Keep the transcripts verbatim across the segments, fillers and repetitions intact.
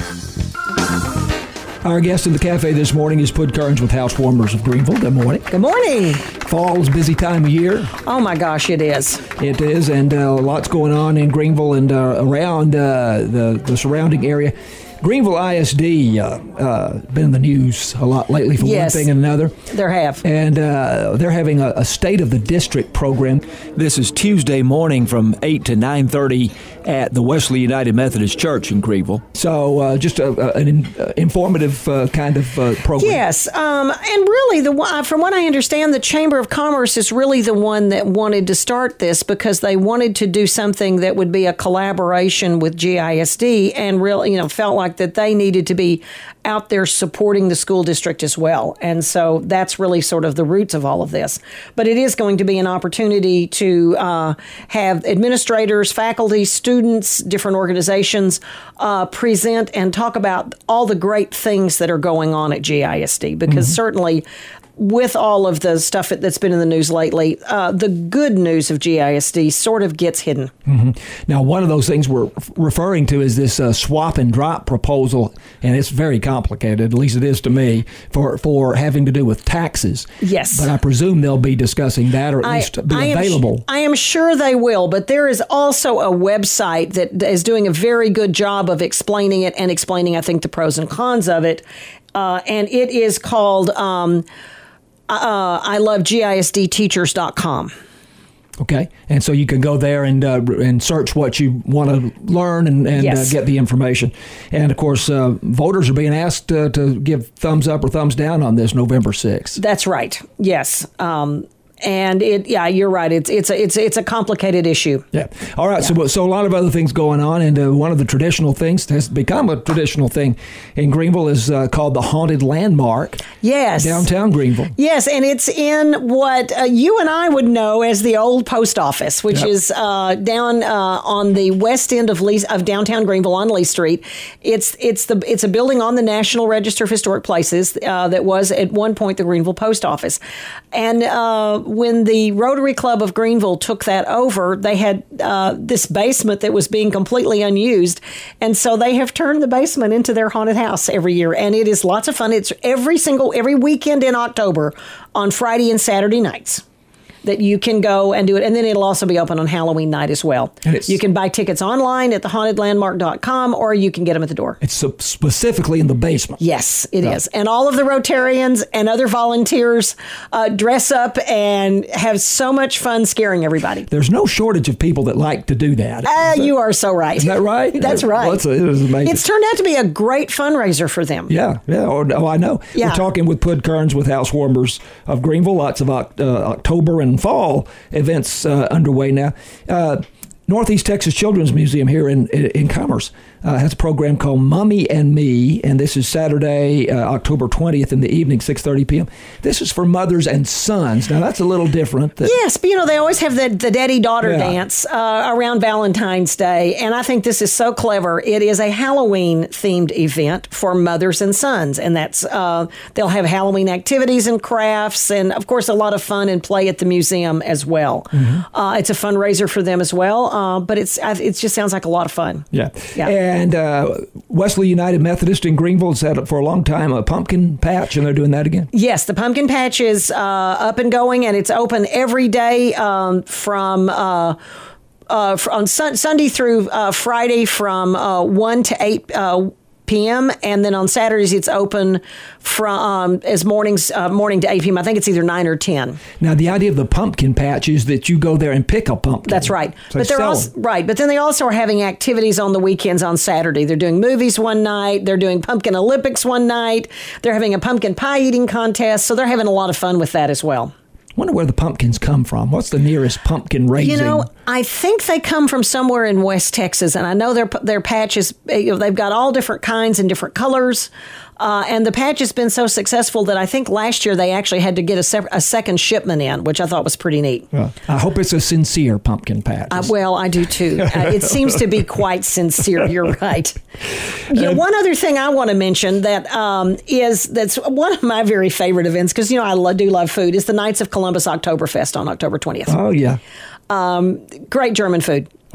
Our guest in the cafe this morning is Pud Kearns with Housewarmers of Greenville. Good morning. Good morning. Fall's a busy time of year. Oh, my gosh, it is. It is, and uh, lots going on in Greenville and uh, around uh, the, the surrounding area. Greenville I S D uh, uh, been in the news a lot lately for yes, one thing and another. There have. And uh, they're having a, a State of the District program. This is Tuesday morning from eight to nine thirty at the Wesley United Methodist Church in Greenville. So uh, just a, a, an in, uh, informative uh, kind of uh, program. Yes, um, and really, the one- from what I understand, the Chamber of Commerce is really the one that wanted to start this because they wanted to do something that would be a collaboration with G I S D, and really, you know, felt like that they needed to be out there supporting the school district as well. And so that's really sort of the roots of all of this. But it is going to be an opportunity to uh, have administrators, faculty, students, different organizations uh, present and talk about all the great things that are going on at G I S D. Because mm-hmm. certainly with all of the stuff that's been in the news lately, uh, the good news of G I S D sort of gets hidden. Mm-hmm. Now, one of those things we're referring to is this uh, swap and drop proposal, and it's very complicated, at least it is to me, for, for having to do with taxes. Yes. But I presume they'll be discussing that, or at I, least be I available. Am, I am sure they will, but there is also a website that is doing a very good job of explaining it and explaining, I think, the pros and cons of it. Uh, and it is called... Um, Uh, I love G I S D teachers dot com. Okay, and so you can go there and uh, and search what you want to learn and, and yes. uh, get the information. And, of course, uh, voters are being asked uh, to give thumbs up or thumbs down on this November sixth. That's right, yes. Um And it, yeah, you're right. It's it's a it's it's a complicated issue. Yeah. All right. Yeah. So so a lot of other things going on, and uh, one of the traditional things has become a traditional thing in Greenville is uh, called the Haunted Landmark. Yes. Downtown Greenville. Yes, and it's in what uh, you and I would know as the old post office, which yep. is uh, down uh, on the west end of Lee, of downtown Greenville on Lee Street. It's it's the it's a building on the National Register of Historic Places uh, that was at one point the Greenville Post Office, and. Uh, When the Rotary Club of Greenville took that over, they had uh, this basement that was being completely unused. And so they have turned the basement into their haunted house every year. And it is lots of fun. It's every single, every weekend in October on Friday and Saturday nights that you can go and do it. And then it'll also be open on Halloween night as well. You can buy tickets online at the haunted landmark dot com, or you can get them at the door. It's so specifically in the basement. Yes, it yeah. is. And all of the Rotarians and other volunteers uh, dress up and have so much fun scaring everybody. There's no shortage of people that like to do that. Uh, that you are so right. Is that right? That's right. Well, it's, it is amazing. It's turned out to be a great fundraiser for them. Yeah, yeah. Oh, oh I know. Yeah. We're talking with Pud Kearns with Housewarmers of Greenville. Lots of uh, October and fall events uh, underway now. Uh, Northeast Texas Children's Museum here in in, in Commerce uh, has a program called Mummy and Me, and this is Saturday, uh, October twentieth in the evening, six thirty p.m. This is for mothers and sons. Now, that's a little different. That, yes, but you know, they always have the, the daddy-daughter yeah. dance uh, around Valentine's Day, and I think this is so clever. It is a Halloween-themed event for mothers and sons, and that's uh, they'll have Halloween activities and crafts, and, of course, a lot of fun and play at the museum as well. Mm-hmm. Uh, it's a fundraiser for them as well. Uh, but it's it just sounds like a lot of fun. Yeah. yeah. And uh, Wesley United Methodist in Greenville has had for a long time a pumpkin patch, and they're doing that again? Yes, the pumpkin patch is uh, up and going, and it's open every day um, from... Uh, uh, on sun- Sunday through uh, Friday from uh, one to eight uh, p.m. and then on Saturdays it's open from um, as mornings uh, morning to eight p.m. I think it's either nine or ten. Now the idea of the pumpkin patch is that you go there and pick a pumpkin. That's right. So but they're sell also them. right. But then they also are having activities on the weekends on Saturday. They're doing movies one night. They're doing pumpkin Olympics one night. They're having a pumpkin pie eating contest. So they're having a lot of fun with that as well. Wonder where the pumpkins come from. What's the nearest pumpkin raising? You know, I think they come from somewhere in West Texas, and I know their their patches. You know, they've got all different kinds and different colors. Uh, and the patch has been so successful that I think last year they actually had to get a, se- a second shipment in, which I thought was pretty neat. Well, I hope it's a sincere pumpkin patch. Uh, well, I do too. Uh, it seems to be quite sincere. You're right. Yeah, one other thing I want to mention that um, is that's one of my very favorite events, because you know I lo- do love food, is the Knights of Columbus Oktoberfest on October twentieth. Oh yeah. Um, great German food.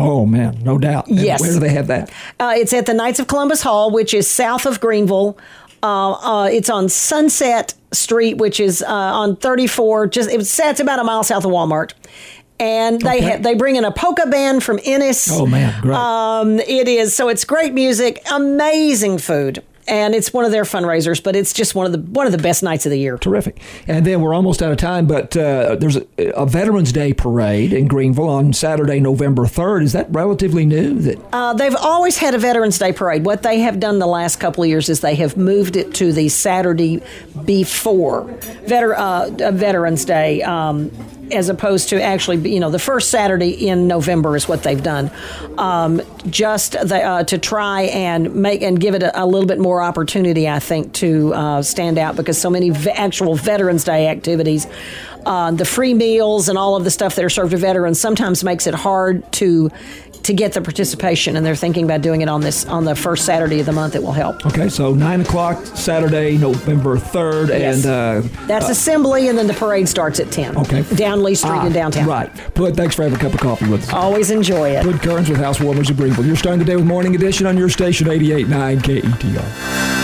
Oh, man, no doubt. And Yes. where do they have that? Uh, it's at the Knights of Columbus Hall, which is south of Greenville. Uh, uh, it's on Sunset Street, which is uh, on thirty-four. Just it's, it's about a mile south of Walmart. And they Okay. ha- they bring in a polka band from Ennis. Oh, man, great. Um, it is so it's great music, amazing food, and it's one of their fundraisers. But it's just one of the one of the best nights of the year. Terrific. And then we're almost out of time, but uh, there's a, a Veterans Day parade in Greenville on Saturday, November third. Is that relatively new? That Uh, they've always had a Veterans Day parade. What they have done the last couple of years is they have moved it to the Saturday before Veter- uh, Veterans Day, um, as opposed to actually, you know, the first Saturday in November is what they've done, um, just the, uh, to try and make and give it a, a little bit more opportunity, I think, to uh, stand out because so many ve- actual Veterans Day activities. Uh, the free meals and all of the stuff that are served to veterans sometimes makes it hard to to get the participation, and they're thinking about doing it on this on the first Saturday of the month. It will help. Okay, so nine o'clock Saturday, November third, Yes. and uh, That's assembly, and then the parade starts at ten. Okay. Down Lee Street ah, in downtown. Right. Bud, thanks for having a cup of coffee with us. Always enjoy it. Bud Kearns with Housewarmers of Greenville. You're starting the day with Morning Edition on your station, eighty-eight point nine K E T R.